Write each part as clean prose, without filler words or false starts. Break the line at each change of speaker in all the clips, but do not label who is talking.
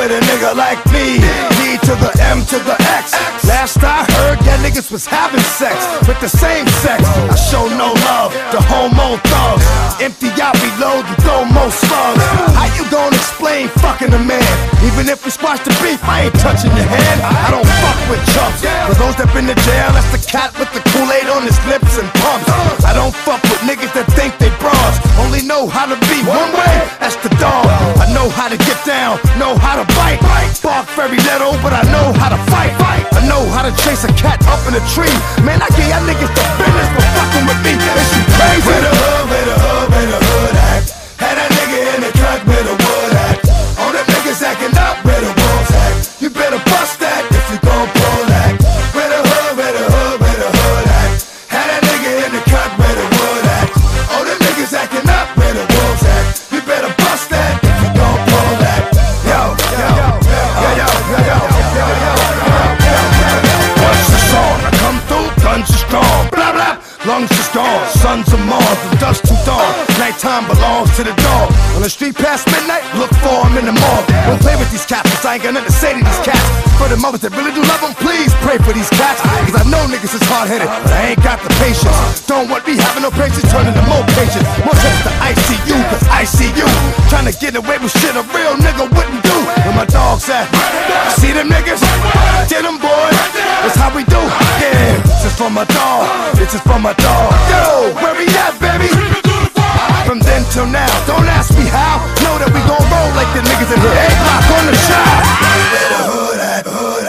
with a nigga like me. D to the M to the X. Last I heard, that niggas was having sex with the same sex. I show no love to homo thugs. Empty out, reload, and throw more slugs. How you gonna explain fucking a man? Even if we squash the beef, I ain't touching your hand. I don't fuck with chumps. For those that been to jail, that's the cat with the Kool-Aid on his lips and pumps. I don't fuck with niggas that think they bras. Only know how to be one way, that's the dog. I know how to get down, know how to bite. Bark very little, but I know how to fight. I know how to chase a cat up in a tree. Man, I give y'all niggas the business for fucking with me. Is you crazy? Where the hood, where the hood, where the hood at? Had a nigga in the truck where the wood at. All them niggas acting up where the wolves at. You better bust that if you gon' pull that. Where the hood, where the hood, where the hood at? Had a nigga in the truck where the wood at. All them niggas acting up where the wolves at. You better bust that if you gon' pull that. Yo, yo, yo, yo, yo, yo, yo, yo, yo. Once it's on, I come through, guns are strong. Blah, blah. Lungs is gone, sons of Mars, from dusk to dawn. Nighttime belongs to the dog. On the street past midnight, look for him in the morgue. Don't play with these cats, cause I ain't got nothing to say to these cats. For the mothers that really do love them, please pray for these cats. Cause I know niggas is hard-headed, but I ain't got the patience. Don't want me having no patience, turning to more patience. More trips to ICU, cause I see you trying to get away with shit a real nigga wouldn't do. Where my dogs at? See them niggas? Get them boys, that's how we do. Yeah, this is for my dog, this is for my dog. Yo, where we at, baby? From then till now, don't ask me how. Know that we gon' roll like the niggas in here. Egg on the shop. Where the hood at,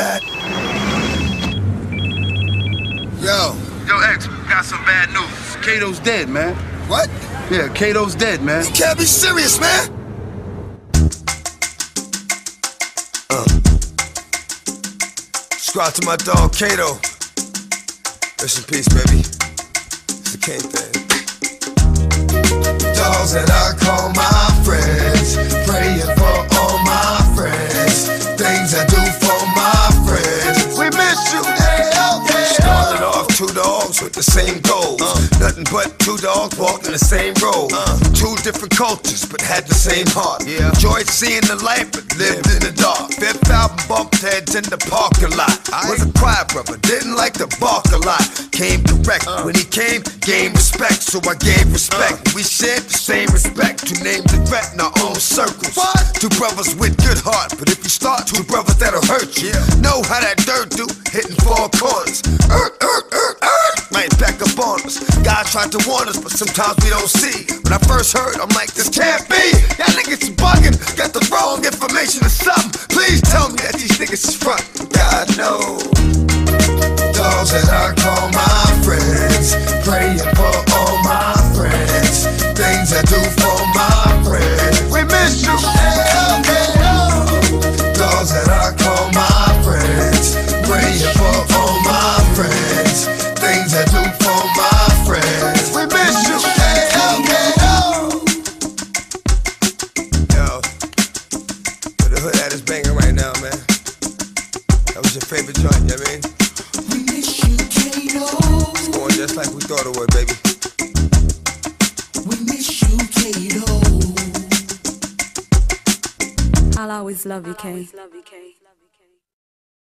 hood at?
Yo, X, we got some bad news. Kato's dead, man.
What?
Yeah, Kato's dead, man.
You can't be serious, man. Subscribe to my dog, Kato. Rest in peace, baby. It's the king thing. Dogs that I call my friends, praying for all my friends, things I do for my friends. We miss you. Started off two dogs with the same goals. Nothing but two dogs walking the same road. Two different cultures, but had the same heart. Enjoyed seeing the light, but lived in the dark. Fifth album bumped heads in the parking lot. Was a quiet brother, didn't like to bark a lot. Came correct, when he came, gained respect. So I gave respect. We shared the same respect. Two names and threat in our own circles. Two brothers with good heart, but if you start, two brothers that'll hurt you. Know how that dirt do, hitting four corners. Might back up on us. God tried to warn us, but sometimes we don't see. When I first heard, I'm like, this can't be. Y'all niggas bugging, got the wrong information or something. Please tell me that these niggas is front. God knows. Dogs that I call my friends, praying for all my friends, things I do for my friends. We miss you. Dogs that I call my friends, praying for all my friends, things I do for my friends. We miss you. Yo, where the hood at is banging right now, man. That was your favorite joint, you know what I mean? It's going just like we thought it would, baby.
We miss you, Kato.
I'll always love you, Kay.